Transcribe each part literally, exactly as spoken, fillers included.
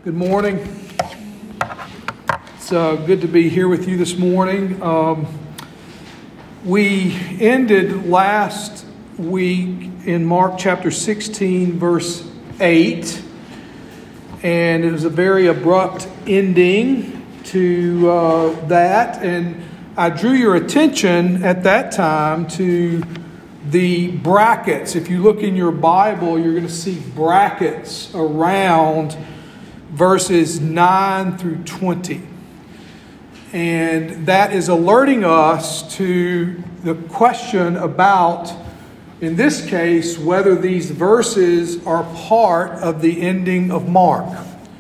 Good morning. It's uh, good to be here with you this morning. Um, we ended last week in Mark chapter sixteen, verse eight, and it was a very abrupt ending to uh, that. And I drew your attention at that time to the brackets. If you look in your Bible, you're going to see brackets around verses nine through twenty. And that is alerting us to the question about, in this case, whether these verses are part of the ending of Mark.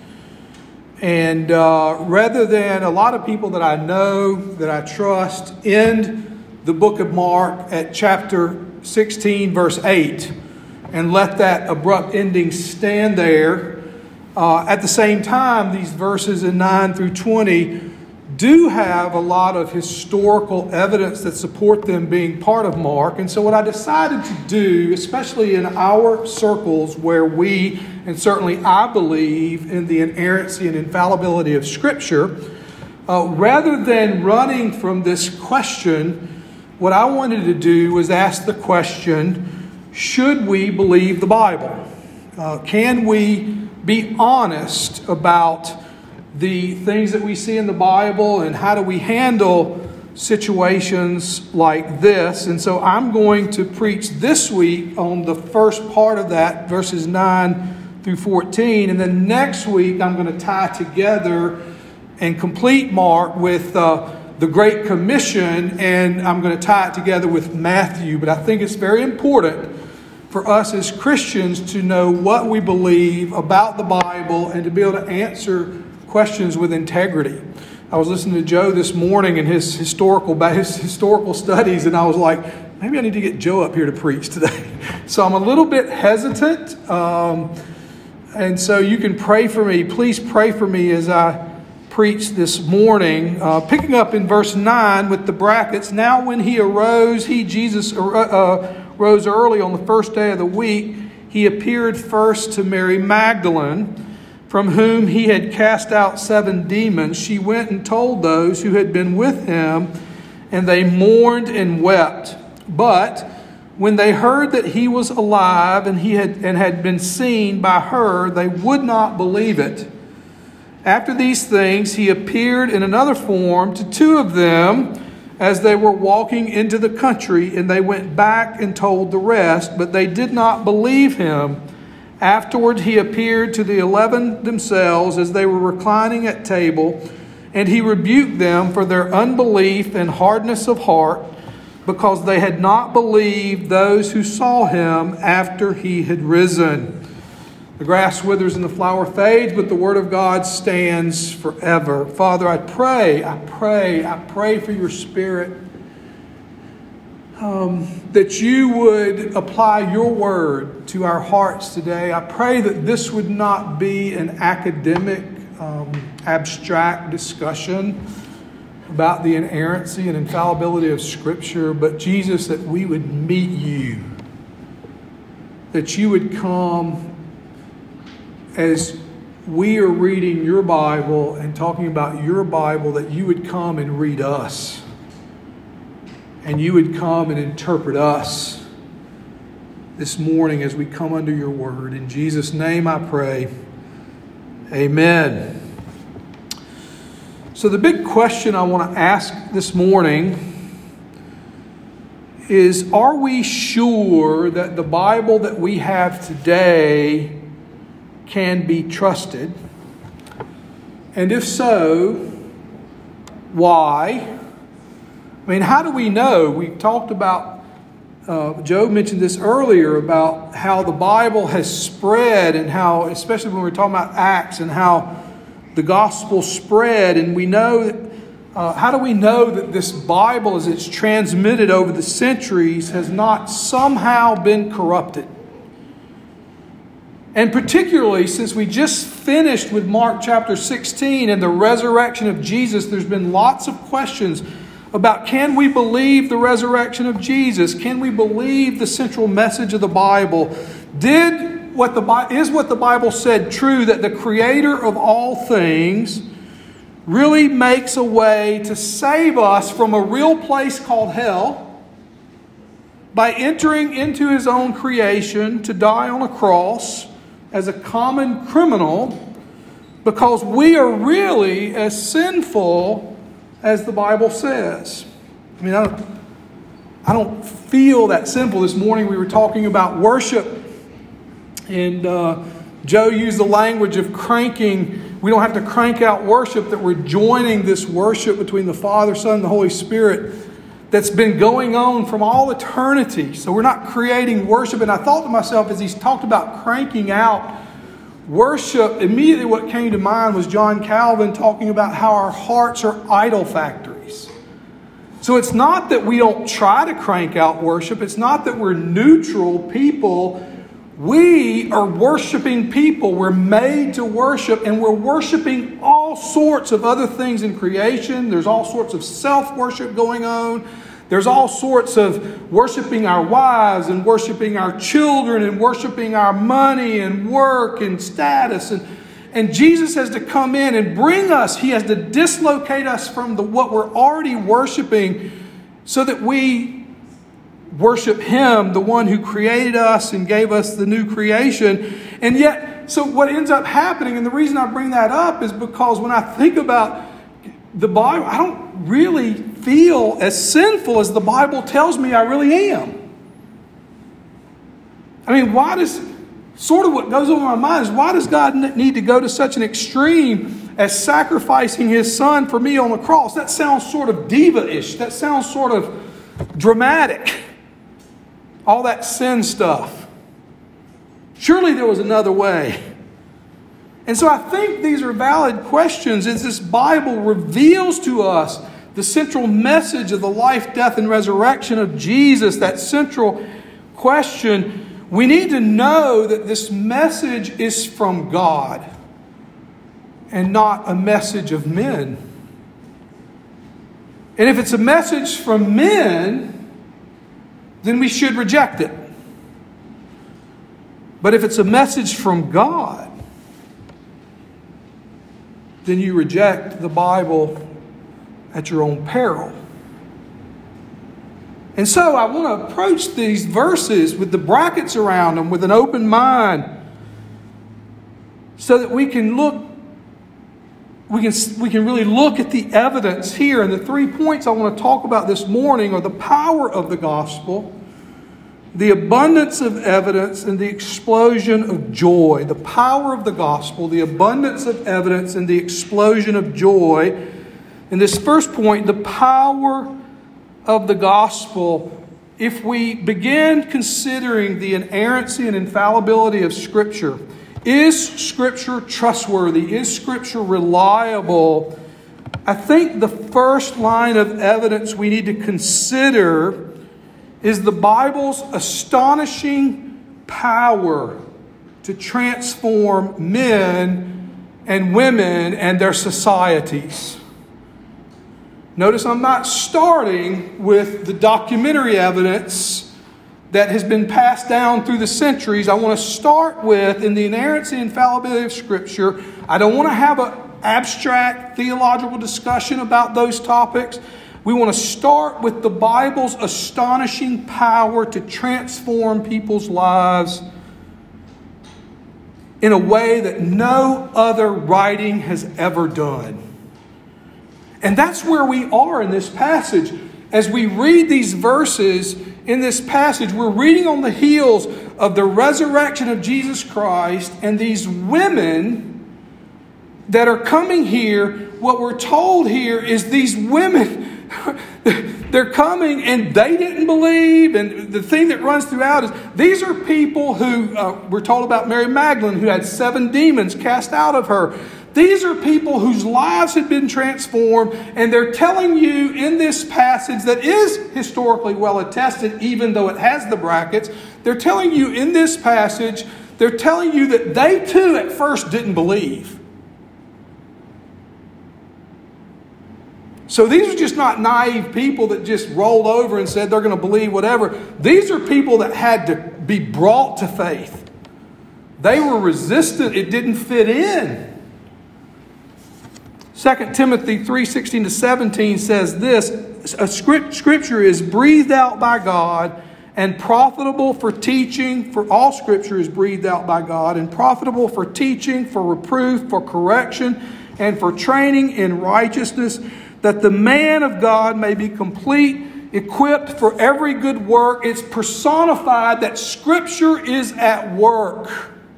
And uh, rather than a lot of people that I know, that I trust, end the book of Mark at chapter sixteen, verse eight, and let that abrupt ending stand there. Uh, at the same time, these verses in nine through twenty do have a lot of historical evidence that support them being part of Mark. And so what I decided to do, especially in our circles where we, and certainly I believe in the inerrancy and infallibility of Scripture, uh, rather than running from this question, what I wanted to do was ask the question, should we believe the Bible? Uh, can we be honest about the things that we see in the Bible, and how do we handle situations like this? And so I'm going to preach this week on the first part of that, verses nine through fourteen. And then next week I'm going to tie together and complete Mark with uh, the Great Commission, and I'm going to tie it together with Matthew. But I think it's very important for us as Christians to know what we believe about the Bible and to be able to answer questions with integrity. I was listening to Joe this morning in his historical his historical studies, and I was like, maybe I need to get Joe up here to preach today. So I'm a little bit hesitant, um, and so you can pray for me. Please pray for me as I preach this morning. Uh, picking up in verse nine with the brackets. Now when he arose, he, Jesus, uh, rose early on the first day of the week. He appeared first to Mary Magdalene, from whom he had cast out seven demons. She went and told those who had been with him, and they mourned and wept. But when they heard that he was alive and he had and had been seen by her, they would not believe it. After these things, he appeared in another form to two of them as they were walking into the country, and they went back and told the rest, but they did not believe him. Afterward, he appeared to the eleven themselves as they were reclining at table, and he rebuked them for their unbelief and hardness of heart, because they had not believed those who saw him after he had risen. The grass withers and the flower fades, but the word of God stands forever. Father, I pray, I pray, I pray for your Spirit, um, that you would apply your word to our hearts today. I pray that this would not be an academic, um, abstract discussion about the inerrancy and infallibility of Scripture, but Jesus, that we would meet you, that you would come as we are reading your Bible and talking about your Bible, that you would come and read us. And you would come and interpret us this morning as we come under your word. In Jesus' name I pray. Amen. So the big question I want to ask this morning is, are we sure that the Bible that we have today can be trusted? And if so, why? I mean, how do we know? We talked about, uh, Joe mentioned this earlier, about how the Bible has spread, and how, especially when we're talking about Acts, and how the gospel spread. And we know that, uh, how do we know that this Bible, as it's transmitted over the centuries, has not somehow been corrupted? And particularly since we just finished with Mark chapter sixteen and the resurrection of Jesus, there's been lots of questions about, can we believe the resurrection of Jesus? Can we believe the central message of the Bible? Did what the Bi- is what the Bible said true, that the Creator of all things really makes a way to save us from a real place called hell by entering into His own creation to die on a cross as a common criminal, because we are really as sinful as the Bible says. I mean, I don't, I don't feel that simple. This morning we were talking about worship, and uh, Joe used the language of cranking. We don't have to crank out worship, that we're joining this worship between the Father, Son, and the Holy Spirit that's been going on from all eternity. So we're not creating worship. And I thought to myself, as he's talked about cranking out worship, immediately what came to mind was John Calvin talking about how our hearts are idol factories. So it's not that we don't try to crank out worship. It's not that we're neutral people. We are worshiping people. We're made to worship, and we're worshiping all sorts of other things in creation. There's all sorts of self-worship going on. There's all sorts of worshiping our wives and worshiping our children and worshiping our money and work and status. And, and Jesus has to come in and bring us. He has to dislocate us from the, what we're already worshiping, so that we worship Him, the one who created us and gave us the new creation. And yet, so what ends up happening, and the reason I bring that up is because when I think about the Bible, I don't really feel as sinful as the Bible tells me I really am. I mean, why does, sort of what goes over my mind is, why does God need to go to such an extreme as sacrificing His Son for me on the cross? That sounds sort of diva-ish. That sounds sort of dramatic. All that sin stuff. Surely there was another way. And so I think these are valid questions, as this Bible reveals to us the central message of the life, death, and resurrection of Jesus. That central question. We need to know that this message is from God and not a message of men. And if it's a message from men, then we should reject it. But if it's a message from God, then you reject the Bible at your own peril. And so I want to approach these verses with the brackets around them with an open mind, so that we can look, we can, we can really look at the evidence here. And the three points I want to talk about this morning are the power of the gospel, the abundance of evidence, and the explosion of joy. The power of the gospel, the abundance of evidence, and the explosion of joy. In this first point, the power of the gospel, if we begin considering the inerrancy and infallibility of Scripture, is Scripture trustworthy? Is Scripture reliable? I think the first line of evidence we need to consider is the Bible's astonishing power to transform men and women and their societies. Notice I'm not starting with the documentary evidence that has been passed down through the centuries. I want to start with, in the inerrancy and infallibility of Scripture, I don't want to have an abstract theological discussion about those topics. We want to start with the Bible's astonishing power to transform people's lives in a way that no other writing has ever done. And that's where we are in this passage. As we read these verses in this passage, we're reading on the heels of the resurrection of Jesus Christ, and these women that are coming here. What we're told here is these women, they're coming and they didn't believe. And the thing that runs throughout is these are people who, uh, we're told about Mary Magdalene, who had seven demons cast out of her. These are people whose lives had been transformed, and they're telling you in this passage that is historically well attested, even though it has the brackets, they're telling you in this passage, they're telling you that they too at first didn't believe. So these are just not naive people that just rolled over and said they're going to believe whatever. These are people that had to be brought to faith. They were resistant. It didn't fit in. Second Timothy three sixteen to seventeen says this, a script, Scripture is breathed out by God and profitable for teaching, for all Scripture is breathed out by God, and profitable for teaching, for reproof, for correction, and for training in righteousness, that the man of God may be complete, equipped for every good work. It's personified that Scripture is at work.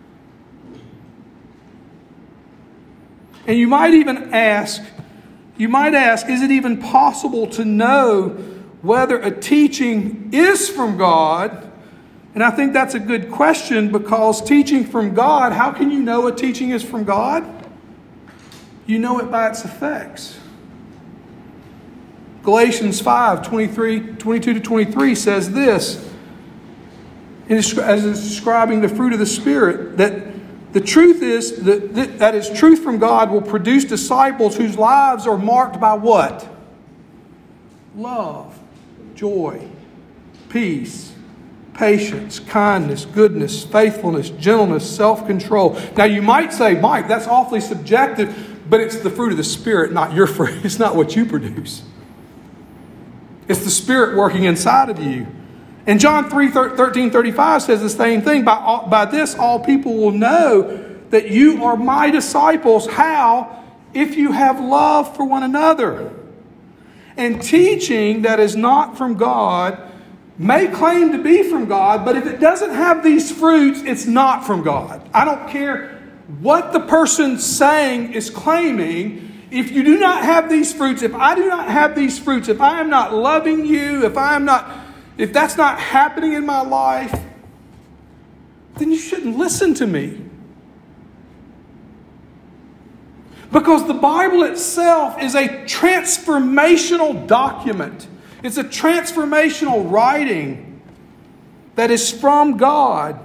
And you might even ask, you might ask, is it even possible to know whether a teaching is from God? And I think that's a good question, because teaching from God, how can you know a teaching is from God? You know it by its effects. Galatians five, twenty-three, twenty-two to twenty-three says this, as it's describing the fruit of the Spirit, that the truth is that, that is truth from God will produce disciples whose lives are marked by what? Love, joy, peace, patience, kindness, goodness, faithfulness, gentleness, self-control. Now you might say, Mike, that's awfully subjective, but it's the fruit of the Spirit, not your fruit. It's not what you produce. It's the Spirit working inside of you. And John three, thirteen, thirty-five says the same thing. By, all, by this all people will know that you are my disciples. How? If you have love for one another. And teaching that is not from God may claim to be from God, but if it doesn't have these fruits, it's not from God. I don't care what the person saying is claiming. If you do not have these fruits, if I do not have these fruits, if I am not loving you, if I am not, if that's not happening in my life, then you shouldn't listen to me. Because the Bible itself is a transformational document. It's a transformational writing that is from God.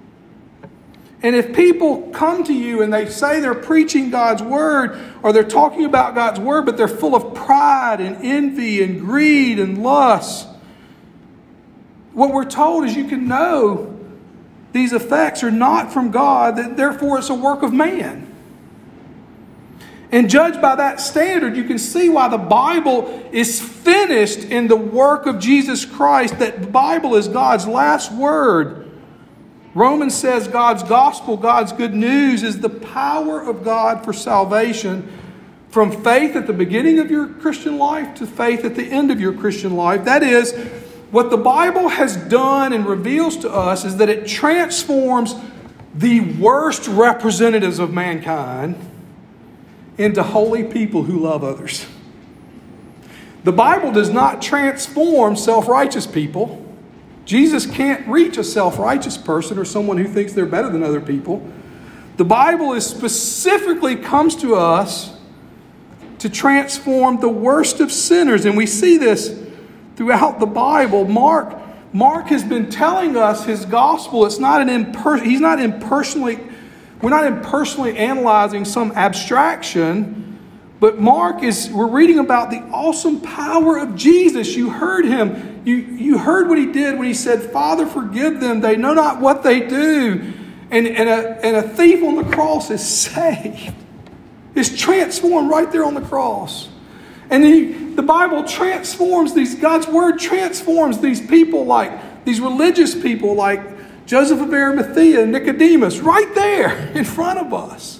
And if people come to you and they say they're preaching God's Word, or they're talking about God's Word, but they're full of pride and envy and greed and lust, what we're told is you can know these effects are not from God, that therefore it's a work of man. And judged by that standard, you can see why the Bible is finished in the work of Jesus Christ, that the Bible is God's last word. Romans says God's gospel, God's good news, is the power of God for salvation, from faith at the beginning of your Christian life to faith at the end of your Christian life. That is, what the Bible has done and reveals to us is that it transforms the worst representatives of mankind into holy people who love others. The Bible does not transform self-righteous people. Jesus can't reach a self-righteous person or someone who thinks they're better than other people. The Bible is specifically comes to us to transform the worst of sinners. And we see this throughout the Bible. Mark, Mark has been telling us his gospel. It's not an imper- he's not impersonally, we're not impersonally analyzing some abstraction. But Mark is, we're reading about the awesome power of Jesus. You heard him. You, you heard what he did when he said, Father, forgive them. They know not what they do. And, and, a, and a thief on the cross is saved. It's transformed right there on the cross. And he, the Bible transforms these, God's Word transforms these people like, these religious people like Joseph of Arimathea and Nicodemus right there in front of us.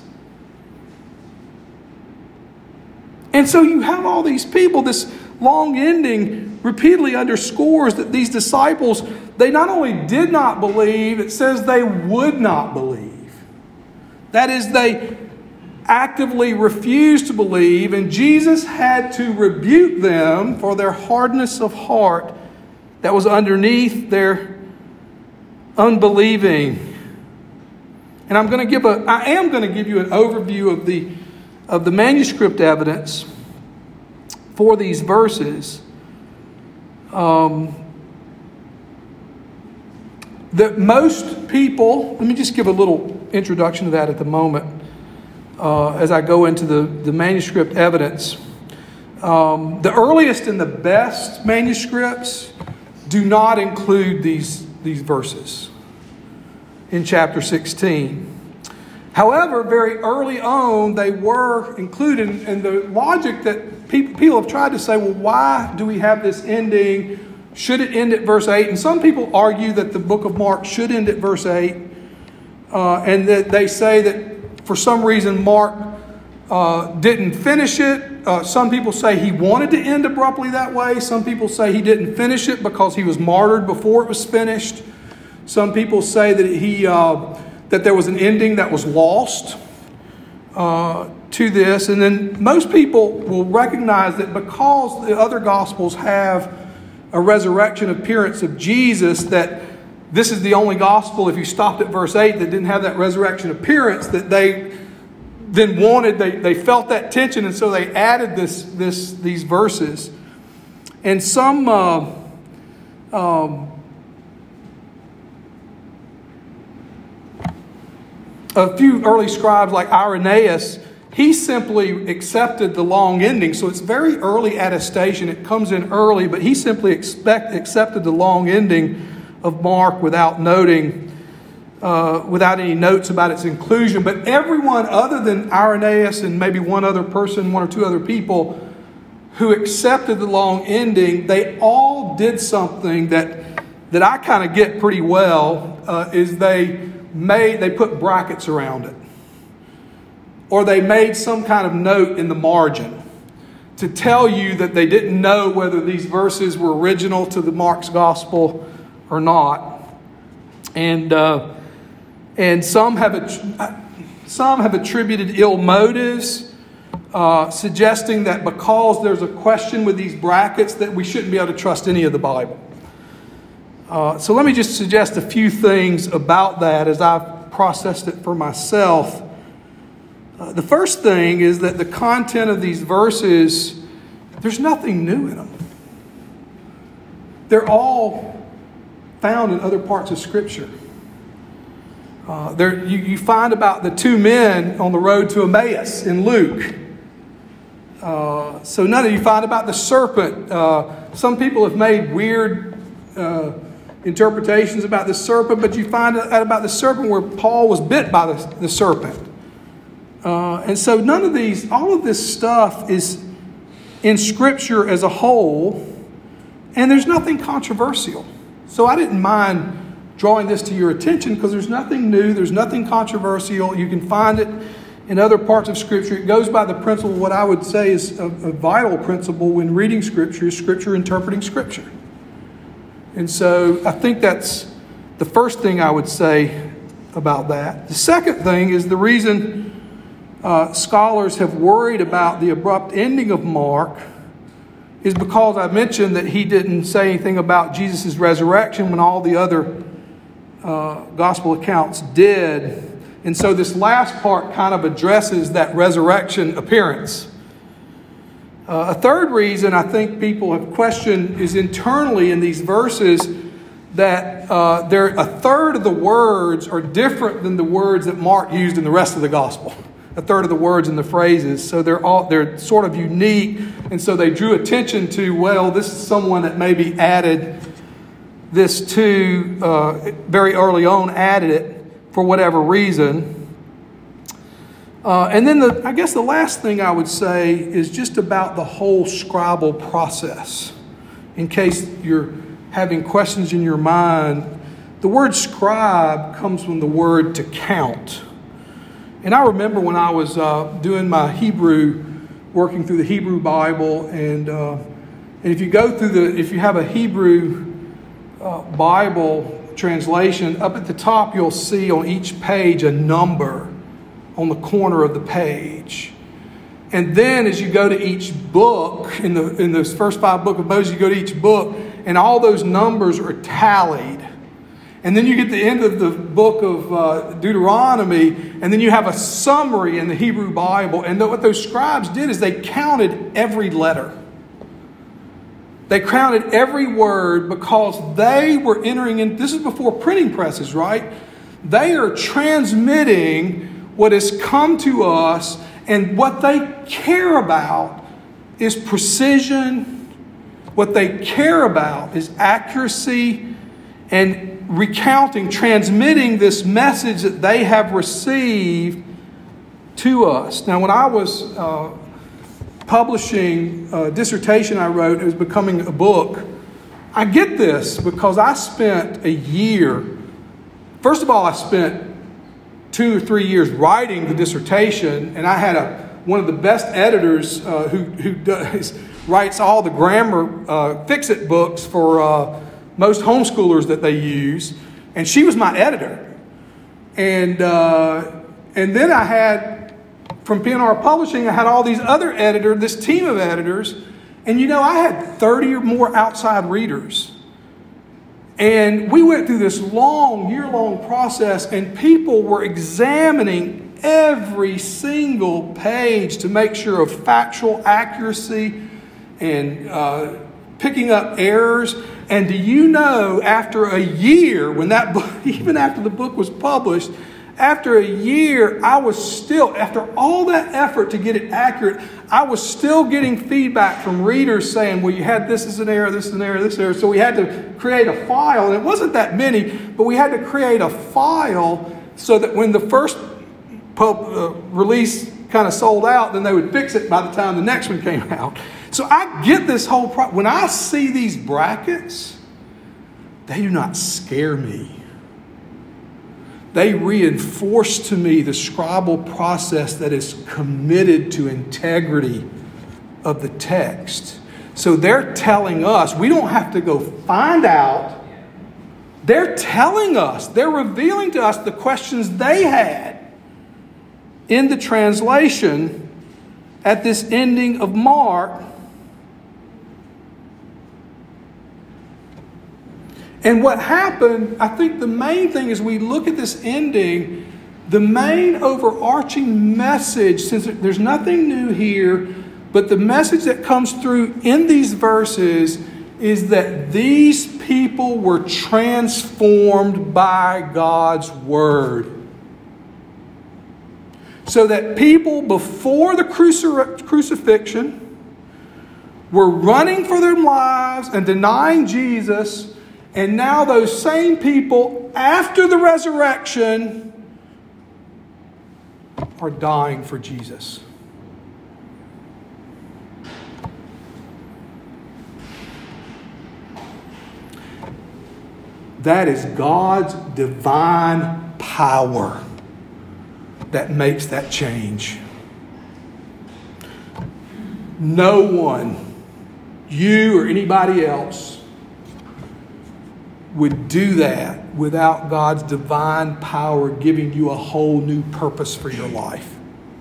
And so you have all these people. This long ending repeatedly underscores that these disciples, they not only did not believe, it says they would not believe. That is, they actively refused to believe, and Jesus had to rebuke them for their hardness of heart that was underneath their unbelieving. And I'm going to give a, I am going to give you an overview of the of the manuscript evidence for these verses. Um, that most people, let me just give a little introduction to that at the moment uh, as I go into the, the manuscript evidence. Um, the earliest and the best manuscripts do not include these, these verses. in chapter sixteen. However, very early on, they were included, and the logic that people, people have tried to say, well, why do we have this ending? Should it end at verse eight? And some people argue that the book of Mark should end at verse eight, uh, and that they say that for some reason Mark uh, didn't finish it. Uh, some people say he wanted to end abruptly that way. Some people say he didn't finish it because he was martyred before it was finished. Some people say that he... Uh, that there was an ending that was lost uh, to this. And then most people will recognize that because the other Gospels have a resurrection appearance of Jesus, that this is the only Gospel, if you stopped at verse eight, that didn't have that resurrection appearance, that they then wanted, they, they felt that tension, and so they added this, this these verses. And some... Uh, um, A few early scribes like Irenaeus, he simply accepted the long ending. So it's very early attestation. It comes in early, but he simply expect, accepted the long ending of Mark without noting, uh, without any notes about its inclusion. But everyone other than Irenaeus and maybe one other person, one or two other people who accepted the long ending, they all did something that, that I kind of get pretty well, uh, is they... Made, they put brackets around it. Or they made some kind of note in the margin to tell you that they didn't know whether these verses were original to the Mark's gospel or not. And uh, and some have some have attributed ill motives, uh, suggesting that because there's a question with these brackets that we shouldn't be able to trust any of the Bible. Uh, so let me just suggest a few things about that as I've processed it for myself. Uh, the first thing is that the content of these verses, there's nothing new in them. They're all found in other parts of Scripture. Uh, there, you, you find about the two men on the road to Emmaus in Luke. Uh, so none of you find about the serpent. Uh, some people have made weird... Uh, interpretations about the serpent, but you find out about the serpent where Paul was bit by the, the serpent. Uh, and so none of these, all of this stuff is in Scripture as a whole, and there's nothing controversial. So I didn't mind drawing this to your attention because there's nothing new, there's nothing controversial. You can find it in other parts of Scripture. It goes by the principle, what I would say is a, a vital principle when reading Scripture, is Scripture interpreting Scripture. And so I think that's the first thing I would say about that. The second thing is the reason uh, scholars have worried about the abrupt ending of Mark is because I mentioned that he didn't say anything about Jesus' resurrection when all the other uh, gospel accounts did. And so this last part kind of addresses that resurrection appearance. Uh, a third reason I think people have questioned is internally in these verses that uh, there a third of the words are different than the words that Mark used in the rest of the gospel. A third of the words and the phrases, so they're all they're sort of unique, and so they drew attention to, well, this is someone that maybe added this to uh, very early on, added it for whatever reason. Uh, and then the, I guess the last thing I would say is just about the whole scribal process. In case you're having questions in your mind, the word scribe comes from the word to count. And I remember when I was uh, doing my Hebrew, working through the Hebrew Bible, and uh, and if you go through the, if you have a Hebrew uh, Bible translation, up at the top you'll see on each page a number on the corner of the page. And then as you go to each book, in the in those first five books of Moses, you go to each book, and all those numbers are tallied. And then you get to the end of the book of uh, Deuteronomy, and then you have a summary in the Hebrew Bible. And what those scribes did is they counted every letter. They counted every word because they were entering in, this is before printing presses, right? They are transmitting what has come to us, and what they care about is precision. What they care about is accuracy. And recounting, transmitting this message that they have received to us. Now, when I was uh, publishing a dissertation I wrote, it was becoming a book, I get this because I spent a year, first of all, I spent two or three years writing the dissertation, and I had a one of the best editors uh, who, who does, writes all the grammar uh, fix-it books for uh, most homeschoolers that they use, and she was my editor. And uh, and then I had, from P N R Publishing, I had all these other editors, this team of editors, and you know, I had thirty or more outside readers. And we went through this long, year-long process, and people were examining every single page to make sure of factual accuracy and uh, picking up errors. And do you know, after a year, when that book, even after the book was published, after a year, I was still, after all that effort to get it accurate, I was still getting feedback from readers saying, well, you had this as an error, this is an error, this error. So we had to create a file, and it wasn't that many, but we had to create a file so that when the first pub, uh, release kind of sold out, then they would fix it by the time the next one came out. So I get this whole pro- when I see these brackets, they do not scare me. They reinforce to me the scribal process that is committed to integrity of the text. So they're telling us, we don't have to go find out. They're telling us, they're revealing to us the questions they had in the translation at this ending of Mark. And what happened, I think the main thing is we look at this ending, the main overarching message, since there's nothing new here, but the message that comes through in these verses is that these people were transformed by God's word. So that people before the cruci- crucifixion were running for their lives and denying Jesus. And now those same people, after the resurrection, are dying for Jesus. That is God's divine power that makes that change. No one, you or anybody else, would do that without God's divine power giving you a whole new purpose for your life.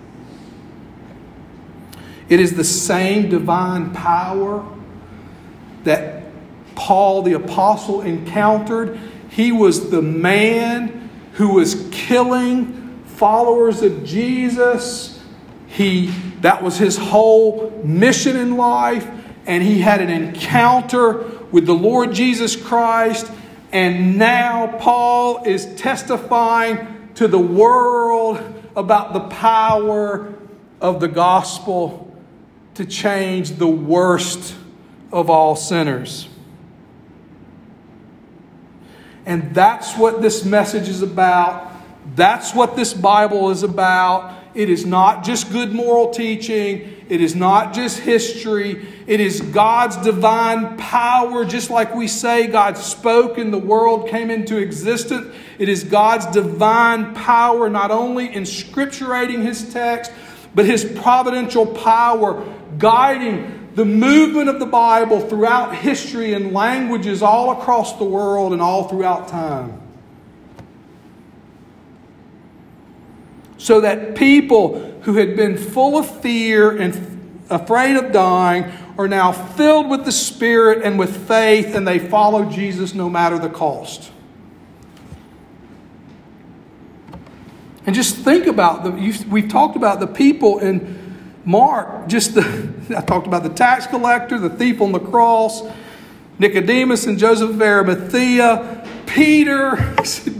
It is the same divine power that Paul the Apostle encountered. He was the man who was killing followers of Jesus. He, that was his whole mission in life. And he had an encounter with the Lord Jesus Christ. And now Paul is testifying to the world about the power of the gospel to change the worst of all sinners. And that's what this message is about. That's what this Bible is about. It is not just good moral teaching. It is not just history. It is God's divine power. Just like we say God spoke and the world came into existence. It is God's divine power not only in scripturating His text, but His providential power guiding the movement of the Bible throughout history and languages all across the world and all throughout time. So that people who had been full of fear and afraid of dying are now filled with the Spirit and with faith, and they follow Jesus no matter the cost. And just think about the, you've, we've talked about the people in Mark, just the, I talked about the tax collector, the thief on the cross, Nicodemus and Joseph of Arimathea, Peter.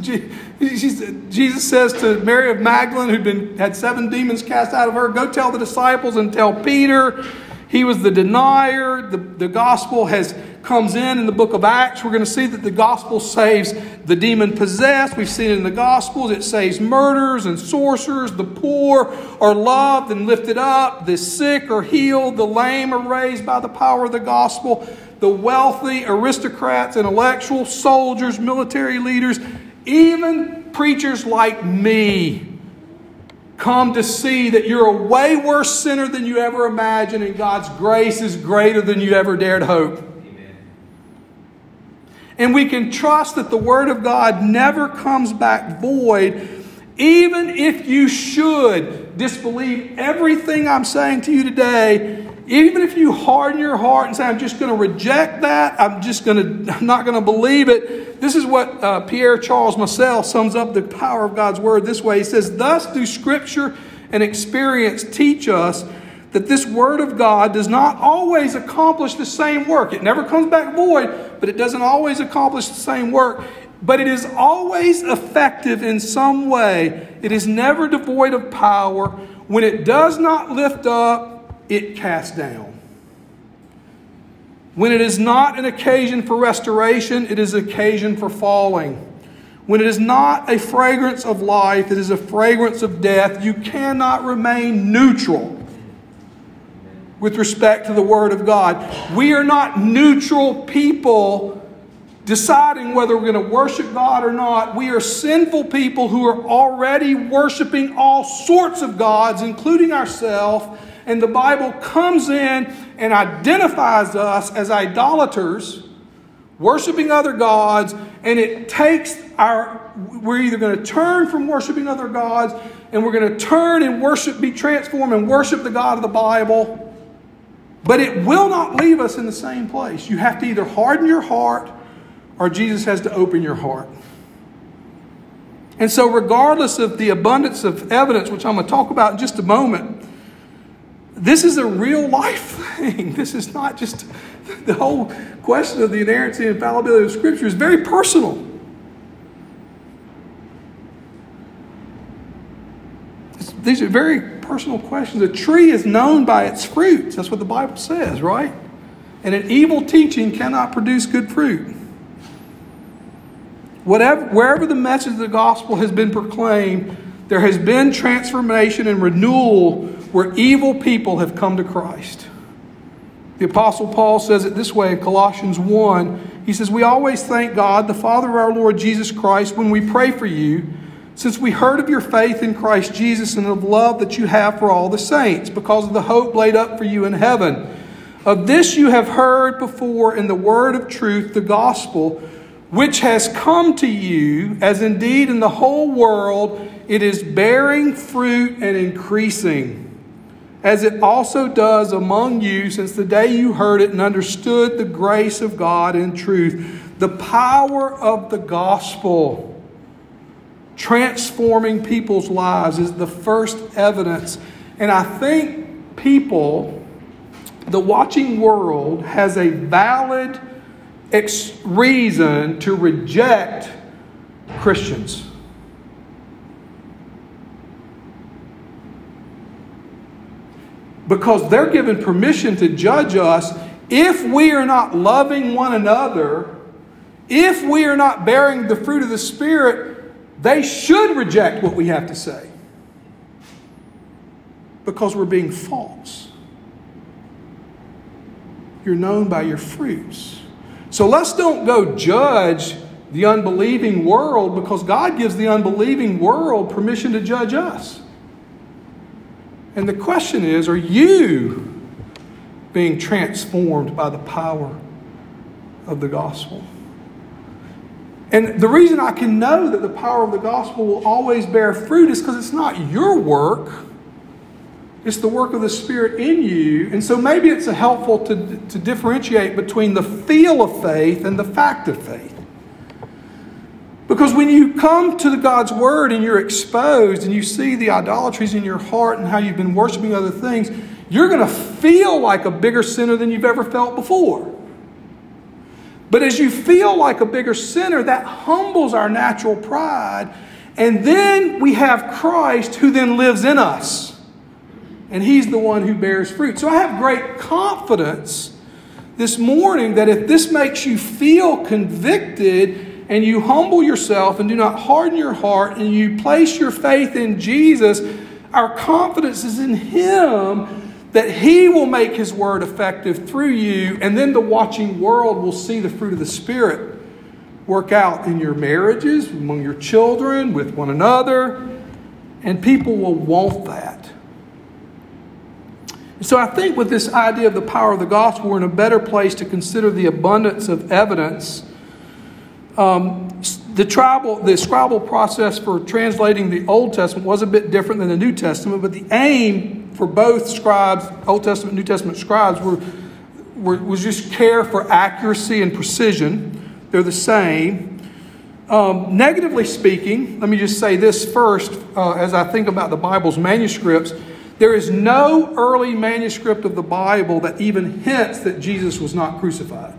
Jesus says to Mary of Magdalene, who'd been had seven demons cast out of her, go tell the disciples and tell Peter. He was the denier. The, the gospel has comes in in the book of Acts. We're going to see that the gospel saves the demon-possessed. We've seen it in the gospels. It saves murderers and sorcerers. The poor are loved and lifted up. The sick are healed. The lame are raised by the power of the gospel. The wealthy, aristocrats, intellectuals, soldiers, military leaders, even preachers like me come to see that you're a way worse sinner than you ever imagined, and God's grace is greater than you ever dared hope. Amen. And we can trust that the Word of God never comes back void, even if you should disbelieve everything I'm saying to you today. Even if you harden your heart and say, I'm just going to reject that, I'm just going to, I'm not going to believe it. This is what uh, Pierre Charles Marcel sums up the power of God's Word this way. He says, thus do Scripture and experience teach us that this Word of God does not always accomplish the same work. It never comes back void, but it doesn't always accomplish the same work. But it is always effective in some way. It is never devoid of power. When it does not lift up, it casts down. When it is not an occasion for restoration, it is an occasion for falling. When it is not a fragrance of life, it is a fragrance of death. You cannot remain neutral with respect to the Word of God. We are not neutral people deciding whether we're going to worship God or not. We are sinful people who are already worshiping all sorts of gods, including ourselves. And the Bible comes in and identifies us as idolaters, worshiping other gods, and it takes our, we're either going to turn from worshiping other gods, and we're going to turn and worship, be transformed and worship the God of the Bible, but it will not leave us in the same place. You have to either harden your heart, or Jesus has to open your heart. And so regardless of the abundance of evidence, which I'm going to talk about in just a moment, this is a real life thing. This is not just the whole question of the inerrancy and infallibility of Scripture is very personal. It's, these are very personal questions. A tree is known by its fruits. That's what the Bible says, right? And an evil teaching cannot produce good fruit. Whatever, wherever the message of the gospel has been proclaimed, there has been transformation and renewal where evil people have come to Christ. The Apostle Paul says it this way in Colossians one. He says, we always thank God, the Father of our Lord Jesus Christ, when we pray for you, since we heard of your faith in Christ Jesus and of love that you have for all the saints, because of the hope laid up for you in heaven. Of this you have heard before in the word of truth, the gospel, which has come to you, as indeed in the whole world it is bearing fruit and increasing, as it also does among you since the day you heard it and understood the grace of God in truth. The power of the gospel transforming people's lives is the first evidence. And I think people, the watching world, has a valid ex- reason to reject Christians. Because they're given permission to judge us if we are not loving one another, if we are not bearing the fruit of the Spirit, they should reject what we have to say. Because we're being false. You're known by your fruits. So let's don't go judge the unbelieving world, because God gives the unbelieving world permission to judge us. And the question is, are you being transformed by the power of the gospel? And the reason I can know that the power of the gospel will always bear fruit is because it's not your work. It's the work of the Spirit in you. And so maybe it's helpful to, to differentiate between the feel of faith and the fact of faith. Because when you come to the God's Word and you're exposed and you see the idolatries in your heart and how you've been worshiping other things, you're going to feel like a bigger sinner than you've ever felt before. But as you feel like a bigger sinner, that humbles our natural pride. And then we have Christ who then lives in us. And He's the one who bears fruit. So I have great confidence this morning that if this makes you feel convicted and you humble yourself and do not harden your heart and you place your faith in Jesus, our confidence is in Him that He will make His word effective through you, and then the watching world will see the fruit of the Spirit work out in your marriages, among your children, with one another, and people will want that. So I think with this idea of the power of the gospel, we're in a better place to consider the abundance of evidence. Um, the tribal, the scribal process for translating the Old Testament was a bit different than the New Testament, but the aim for both scribes, Old Testament and New Testament scribes, were, were was just care for accuracy and precision. They're the same. Um, negatively speaking, let me just say this first, uh, as I think about the Bible's manuscripts. There is no early manuscript of the Bible that even hints that Jesus was not crucified.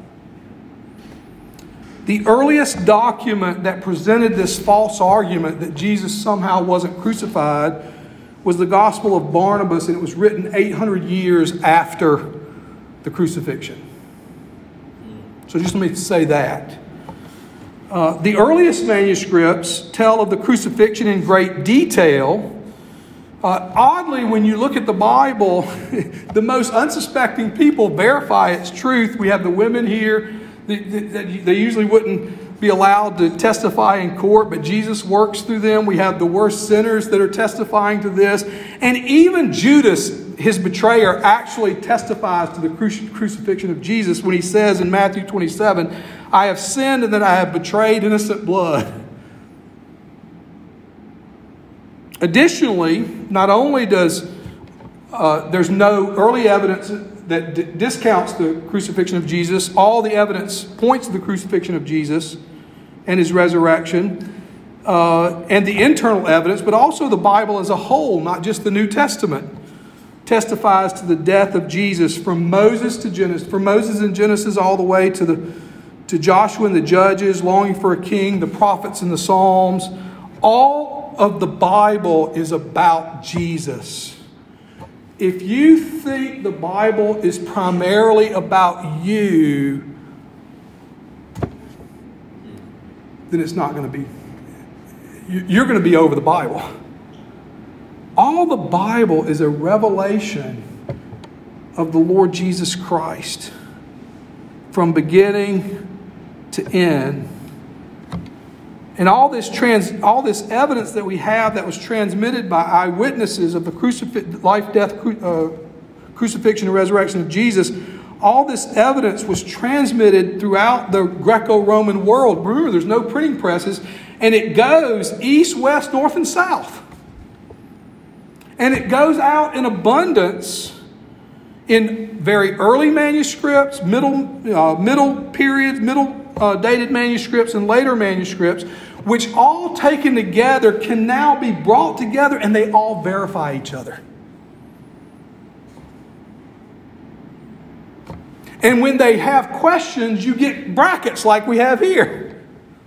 The earliest document that presented this false argument that Jesus somehow wasn't crucified was the Gospel of Barnabas, and it was written eight hundred years after the crucifixion. So just let me say that. Uh, the earliest manuscripts tell of the crucifixion in great detail. Uh, oddly, when you look at the Bible, the most unsuspecting people verify its truth. We have the women here. They, they, they usually wouldn't be allowed to testify in court, but Jesus works through them. We have the worst sinners that are testifying to this. And even Judas, his betrayer, actually testifies to the cruci- crucifixion of Jesus when he says in Matthew twenty-seven, I have sinned and that I have betrayed innocent blood. Additionally, not only does uh, there's no early evidence that d- discounts the crucifixion of Jesus, all the evidence points to the crucifixion of Jesus and His resurrection, uh, and the internal evidence, but also the Bible as a whole, not just the New Testament, testifies to the death of Jesus from Moses to Genesis, from Moses in Genesis all the way to the to Joshua and the Judges, longing for a king, the prophets and the Psalms. All of the Bible is about Jesus. If you think the Bible is primarily about you, then it's not going to be. You're going to be over the Bible. All the Bible is a revelation of the Lord Jesus Christ from beginning to end. And all this trans, all this evidence that we have that was transmitted by eyewitnesses of the crucif- life, death, uh, crucifixion, and resurrection of Jesus, all this evidence was transmitted throughout the Greco-Roman world. Remember, there's no printing presses, and it goes east, west, north, and south. And it goes out in abundance in very early manuscripts, middle, uh, middle periods, middle uh, dated manuscripts, and later manuscripts, which all taken together can now be brought together, and they all verify each other. And when they have questions, you get brackets like we have here.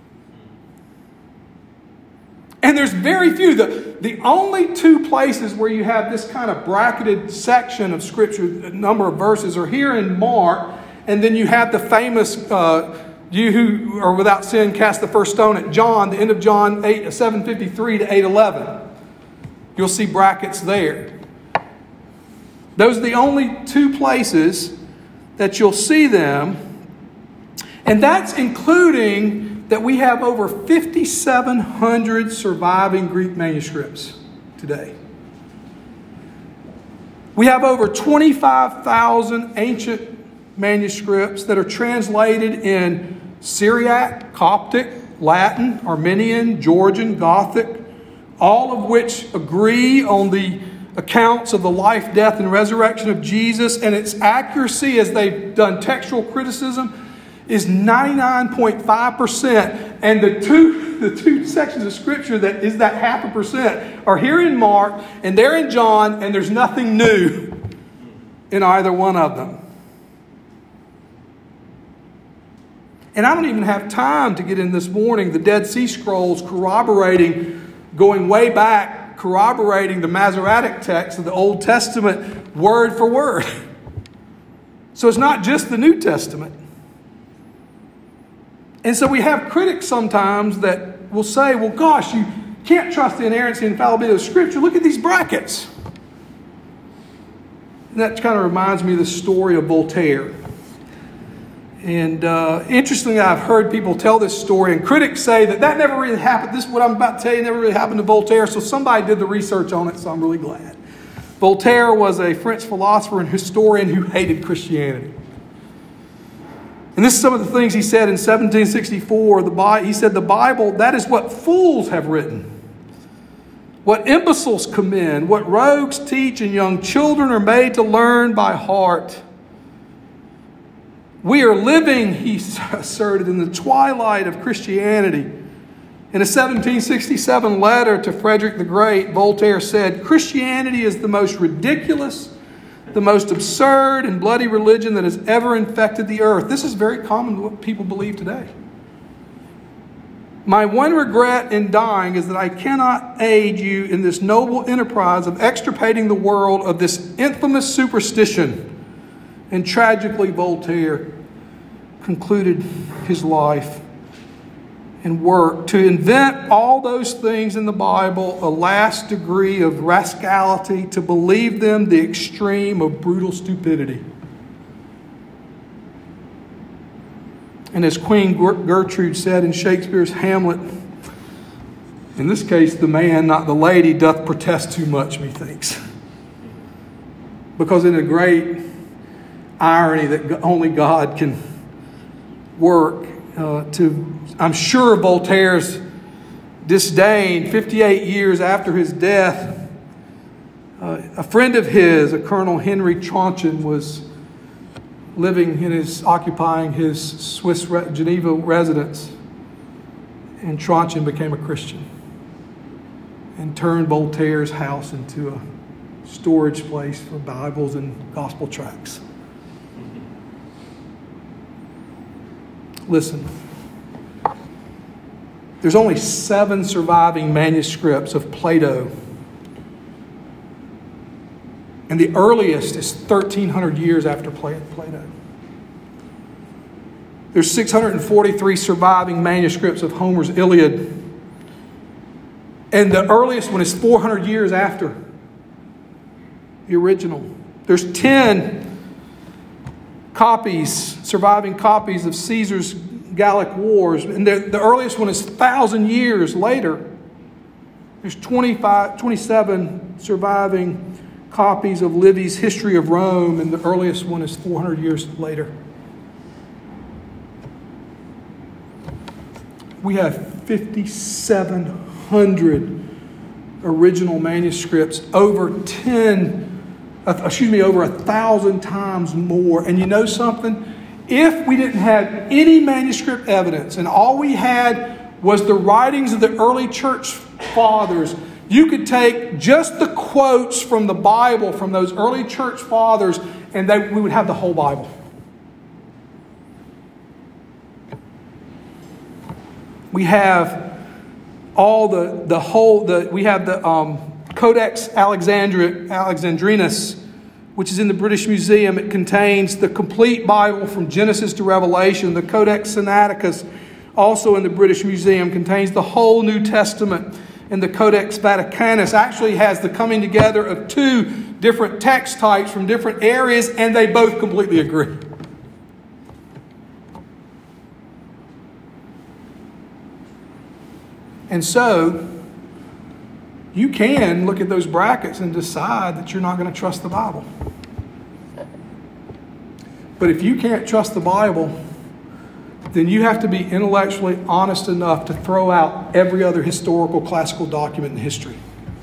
And there's very few. The, the only two places where you have this kind of bracketed section of Scripture, a number of verses, are here in Mark. And then you have the famous, uh, you who are without sin cast the first stone at John, the end of John eight, seven fifty-three to eight eleven. You'll see brackets there. Those are the only two places that you'll see them. And that's including that we have over fifty-seven hundred surviving Greek manuscripts today. We have over twenty-five thousand ancient manuscripts that are translated in Syriac, Coptic, Latin, Armenian, Georgian, Gothic, all of which agree on the accounts of the life, death, and resurrection of Jesus, and its accuracy, as they've done textual criticism, is ninety-nine point five percent. And the two, the two sections of Scripture that is that half a percent are here in Mark, and they're in John, and there's nothing new in either one of them. And I don't even have time to get in this morning the Dead Sea Scrolls corroborating, going way back, corroborating the Masoretic text of the Old Testament word for word. So it's not just the New Testament. And so we have critics sometimes that will say, well, gosh, you can't trust the inerrancy and infallibility of Scripture. Look at these brackets. And that kind of reminds me of the story of Voltaire. And uh, interestingly, I've heard people tell this story, and critics say that that never really happened. This, what I'm about to tell you, never really happened to Voltaire. So somebody did the research on it, so I'm really glad. Voltaire was a French philosopher and historian who hated Christianity. And this is some of the things he said in seventeen sixty-four. The, he said, the Bible, that is what fools have written, what imbeciles commend, what rogues teach, and young children are made to learn by heart. We are living, he asserted, in the twilight of Christianity. In a seventeen sixty-seven letter to Frederick the Great, Voltaire said, Christianity is the most ridiculous, the most absurd and bloody religion that has ever infected the earth. This is very common to what people believe today. My one regret in dying is that I cannot aid you in this noble enterprise of extirpating the world of this infamous superstition. And tragically, Voltaire concluded his life and work to invent all those things in the Bible, a last degree of rascality, to believe them the extreme of brutal stupidity. And as Queen Gertrude said in Shakespeare's Hamlet, in this case, the man, not the lady, doth protest too much, methinks. Because in a great irony that only God can work, uh, to, I'm sure Voltaire's disdain, fifty-eight years after his death, uh, a friend of his, a Colonel Henry Tronchin, was living in his, occupying his Swiss re- Geneva residence, and Tronchin became a Christian and turned Voltaire's house into a storage place for Bibles and gospel tracts. Listen, there's only seven surviving manuscripts of Plato. And the earliest is thirteen hundred years after Plato. There's six hundred forty-three surviving manuscripts of Homer's Iliad. And the earliest one is four hundred years after the original. There's ten copies, surviving copies of Caesar's Gallic Wars. And the, the earliest one is one thousand years later. There's twenty-five, twenty-seven surviving copies of Livy's History of Rome, and the earliest one is four hundred years later. We have five thousand seven hundred original manuscripts, over ten excuse me, over a thousand times more. And you know something? If we didn't have any manuscript evidence and all we had was the writings of the early church fathers, you could take just the quotes from the Bible from those early church fathers and they, we would have the whole Bible. We have all the, the whole, the we have the um, Codex Alexandri- Alexandrinus, which is in the British Museum. It contains the complete Bible from Genesis to Revelation. The Codex Sinaiticus, also in the British Museum, contains the whole New Testament. And the Codex Vaticanus actually has the coming together of two different text types from different areas, and they both completely agree. And so, you can look at those brackets and decide that you're not going to trust the Bible. But if you can't trust the Bible, then you have to be intellectually honest enough to throw out every other historical classical document in history.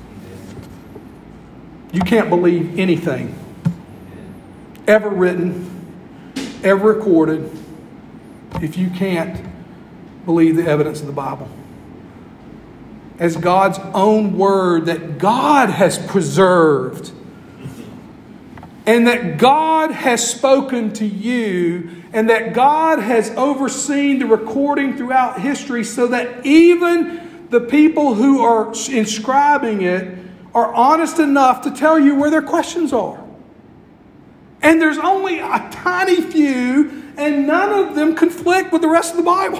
You can't believe anything ever written, ever recorded, if you can't believe the evidence of the Bible as God's own word that God has preserved and that God has spoken to you and that God has overseen the recording throughout history so that even the people who are inscribing it are honest enough to tell you where their questions are. And there's only a tiny few, and none of them conflict with the rest of the Bible.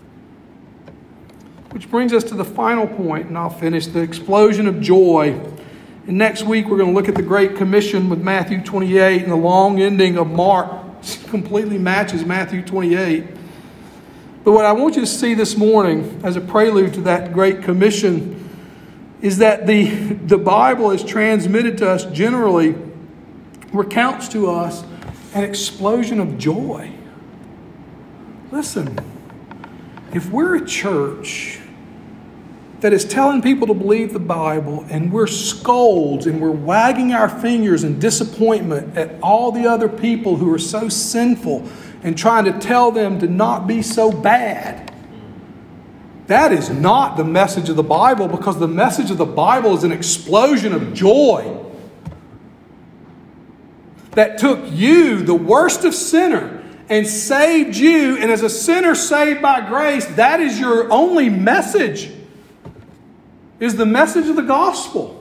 Which brings us to the final point, and I'll finish, the explosion of joy. And next week we're going to look at the Great Commission with Matthew twenty-eight, and the long ending of Mark completely matches Matthew twenty-eight. But what I want you to see this morning as a prelude to that Great Commission is that the, the Bible is transmitted to us generally, recounts to us an explosion of joy. Listen, if we're a church that is telling people to believe the Bible and we're scolds and we're wagging our fingers in disappointment at all the other people who are so sinful and trying to tell them to not be so bad, that is not the message of the Bible, because the message of the Bible is an explosion of joy that took you, the worst of sinner, and saved you. And as a sinner saved by grace, that is your only message, is the message of the gospel.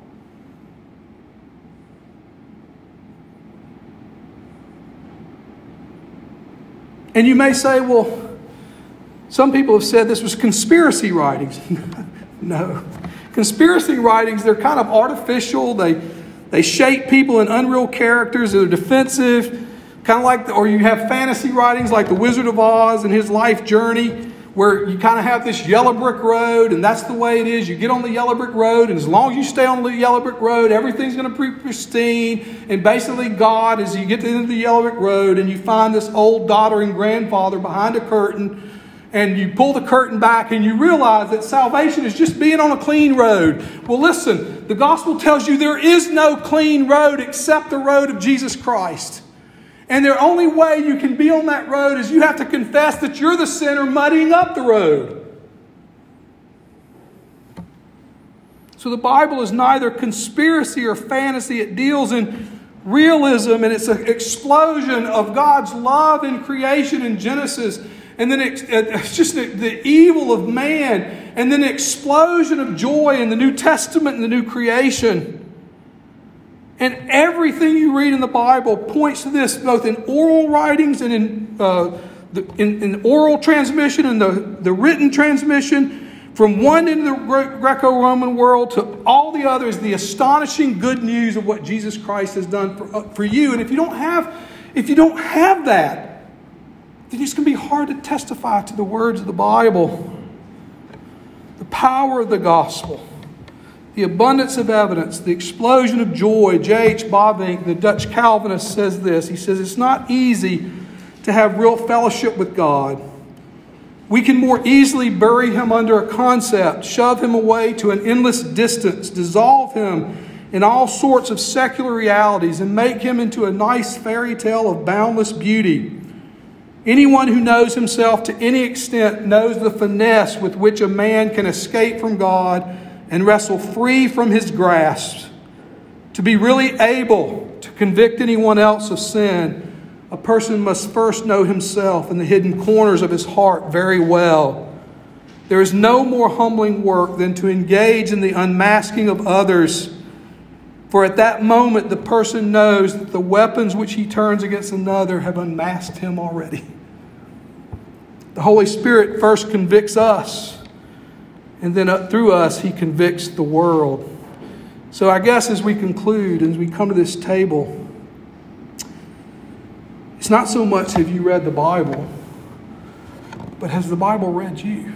And you may say, well, some people have said this was conspiracy writings. No. Conspiracy writings, they're kind of artificial. They, they shape people in unreal characters. They're defensive. Kind of like, the, or you have fantasy writings like The Wizard of Oz and his life journey, where you kind of have this yellow brick road, and that's the way it is. You get on the yellow brick road, and as long as you stay on the yellow brick road, everything's going to be pristine. And basically God, as you get to the end of the yellow brick road, and you find this old doddering grandfather behind a curtain, and you pull the curtain back, and you realize that salvation is just being on a clean road. Well, listen, the gospel tells you there is no clean road except the road of Jesus Christ. And the only way you can be on that road is you have to confess that you're the sinner muddying up the road. So the Bible is neither conspiracy or fantasy. It deals in realism, and it's an explosion of God's love in creation in Genesis. And then it's just the, the evil of man. And then an explosion of joy in the New Testament and the new creation. And everything you read in the Bible points to this, both in oral writings and in, uh, the, in, in oral transmission and the, the written transmission, from one end of the Greco-Roman world to all the others, the astonishing good news of what Jesus Christ has done for, uh, for you. And if you don't have, if you don't have that, then it's going to be hard to testify to the words of the Bible. The power of the gospel. The abundance of evidence, the explosion of joy. J H Bavinck, the Dutch Calvinist, says this. He says, it's not easy to have real fellowship with God. We can more easily bury him under a concept, shove him away to an endless distance, dissolve him in all sorts of secular realities, and make him into a nice fairy tale of boundless beauty. Anyone who knows himself to any extent knows the finesse with which a man can escape from God and wrestle free from his grasp. To be really able to convict anyone else of sin, a person must first know himself and the hidden corners of his heart very well. There is no more humbling work than to engage in the unmasking of others. For at that moment, the person knows that the weapons which he turns against another have unmasked him already. The Holy Spirit first convicts us, and then up through us, he convicts the world. So I guess as we conclude, as we come to this table, it's not so much have you read the Bible, but has the Bible read you?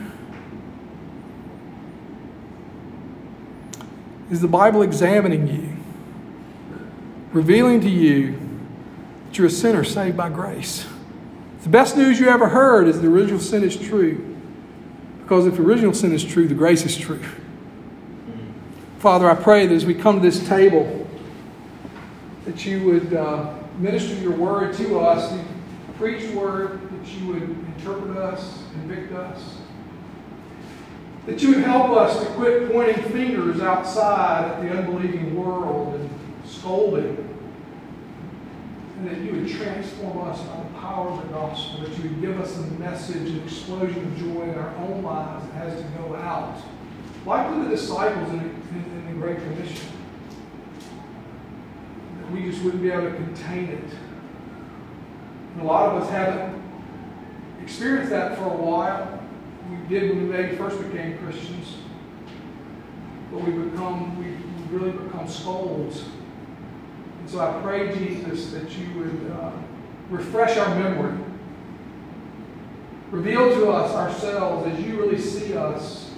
Is the Bible examining you, revealing to you that you're a sinner saved by grace? The best news you ever heard is the original sin is true. Because if the original sin is true, the grace is true. Father, I pray that as we come to this table, that you would uh, minister your word to us, you preach the word, that you would interpret us, convict us, that you would help us to quit pointing fingers outside at the unbelieving world and scolding, and that you would transform us by the power of the gospel, that you would give us a message, an explosion of joy in our own lives that has to go out. Like with the disciples in, in, in the Great Commission. That we just wouldn't be able to contain it. And a lot of us haven't experienced that for a while. We did when we maybe first became Christians. But we become, we really become scolds. And so I pray, Jesus, that you would uh, refresh our memory. Reveal to us ourselves as you really see us.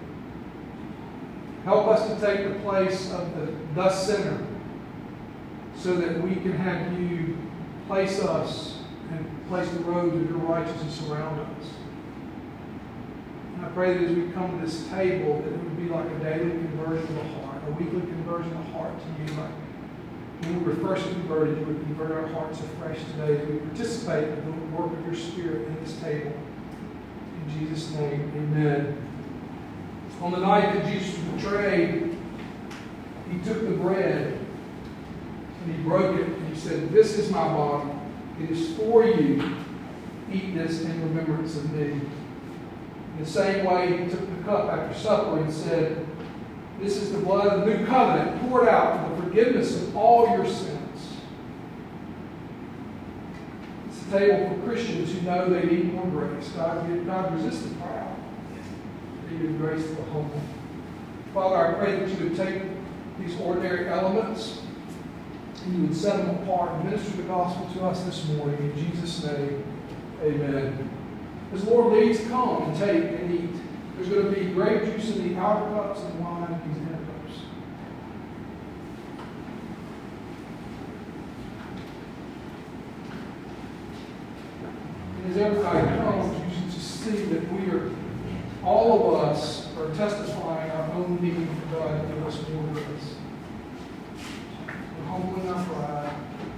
Help us to take the place of the thus sinner so that we can have you place us and place the road of your righteousness around us. And I pray that as we come to this table, that it would be like a daily conversion of the heart, a weekly conversion of the heart to you. Like when we were first converted, you would convert our hearts afresh today as we participate in the work of your Spirit in this table. In Jesus' name, amen. On the night that Jesus was betrayed, he took the bread and he broke it and he said, "This is my body. It is for you. Eat this in remembrance of me." In the same way, he took the cup after supper and said, "This is the blood of the new covenant poured out for the forgiveness of all your sins." It's a table for Christians who know they need more grace. God, God resists the proud. He gives grace to the humble. Father, I pray that you would take these ordinary elements and you would set them apart and minister the gospel to us this morning. In Jesus' name, amen. As the Lord leads, come and take and eat. There's going to be grape juice in the outer cups and wine in these inner cups. And as everybody comes, you should just see that we are, all of us are testifying our own need for God to give us more grace. We're humbling our pride.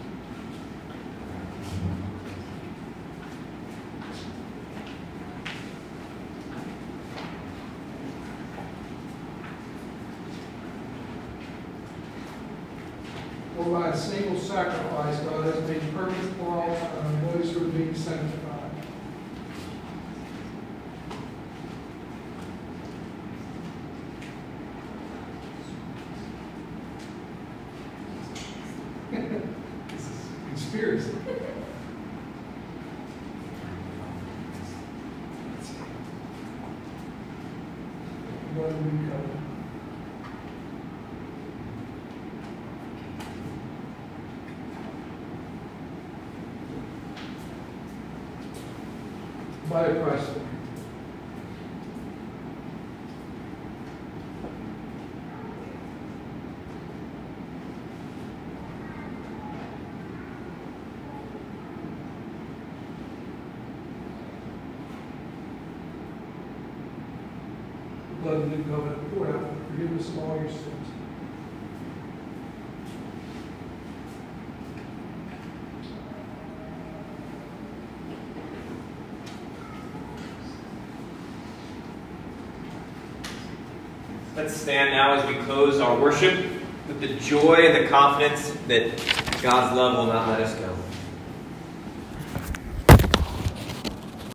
For by a single sacrifice, God has made perfect for all time those who are being sanctified. This is conspiracy. Blood of the new covenant. Body of Christ. The blood of the new covenant poured out for forgiveness of all your sins. Let's stand now as we close our worship with the joy and the confidence that God's love will not let us go.